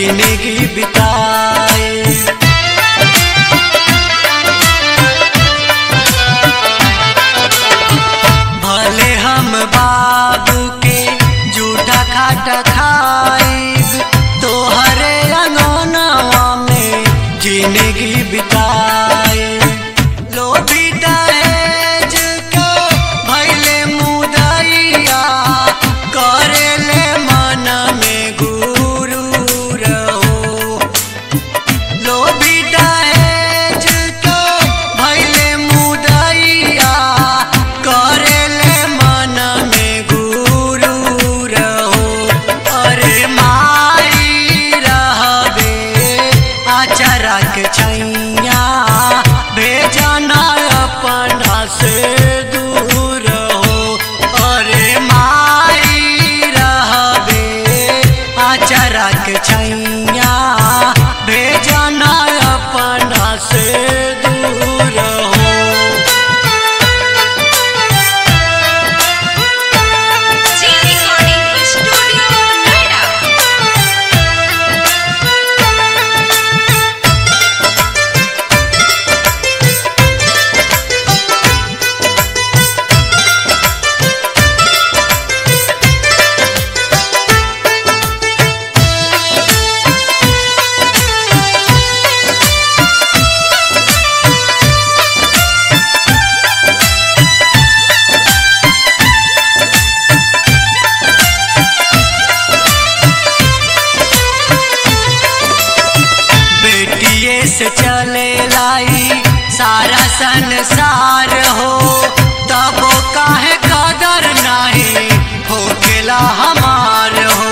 जिंदगी बिताए। भले हम बाबू के जूठा खाटा खाइब, तोहरे अंगनवा में जिंदगी बिताए। लोभी दहेज के भइले मुदैया, करेले मन में गुरूर हो। लोभी दहेज के भइले मुदैया, करेले मन में गुरूर हो। अरे माई रहबे आचरा के छैया, भेजना अपना से दूर हो। अरे माई रहबे आचरा के छैया, भेजना अपना से दूर हो। जी रिकॉर्डिंग स्टूडियो नोएडा। बेटिए से चले लाई सारा संसार हो, तब काहे कदर नहीं होकेला हमार हो।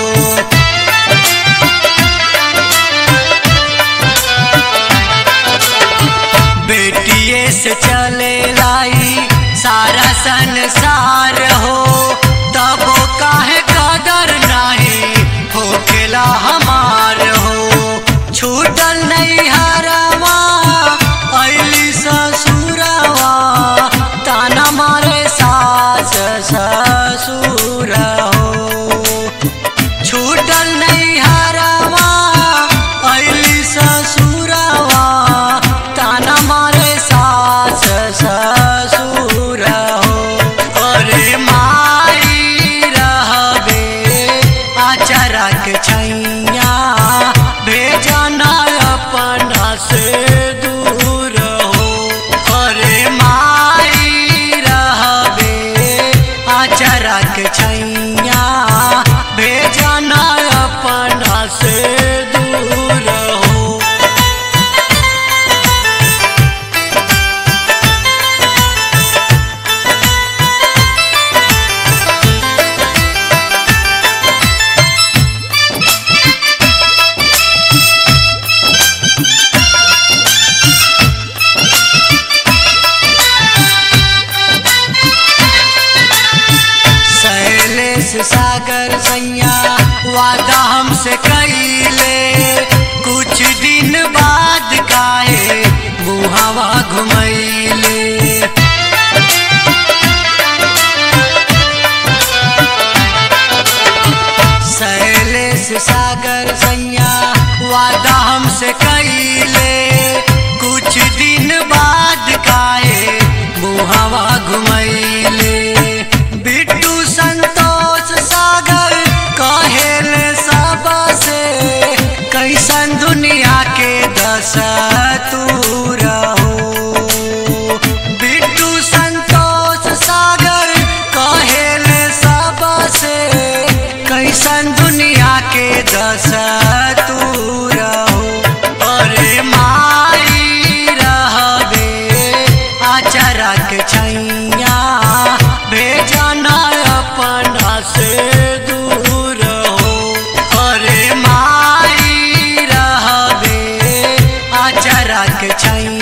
बेटिए से चले लाई सारा संसार हो, तब काहे कदर नहीं होकेला हमार हो। छूटल नहीं हरवा अइली ससुरवा, ताना मारे सास ससुर हो। छूटल नहीं हरवा अइली ससुरवा, ताना मारे सास ससुर हो। अरे माई रहबे आचरा के छैया, भेजना अपना से दूर हो। अरे माई रहबे आचरा के छैया, भेजना अपना से दूर हो। शैलेश सागर सैया वादा हमसे कइले, कुछ दिन बाद काहे मुहावा घुमैले। शैलेश सागर सैया वादा हमसे कइले, कुछ दिन बाद काहे मुहावा घुमैले। बिट्टू संतोष सागर कहेले सबसे, कैसन दुनिया के दस्तूर हो। बिट्टू संतोष सागर कहेले सबसे, कैसन दुनिया के दस्तूर हो। अरे माई रहबे आचरा के छैया, भेजना अपना से दूर हो। अरे माई रहबे आचरा के छैया।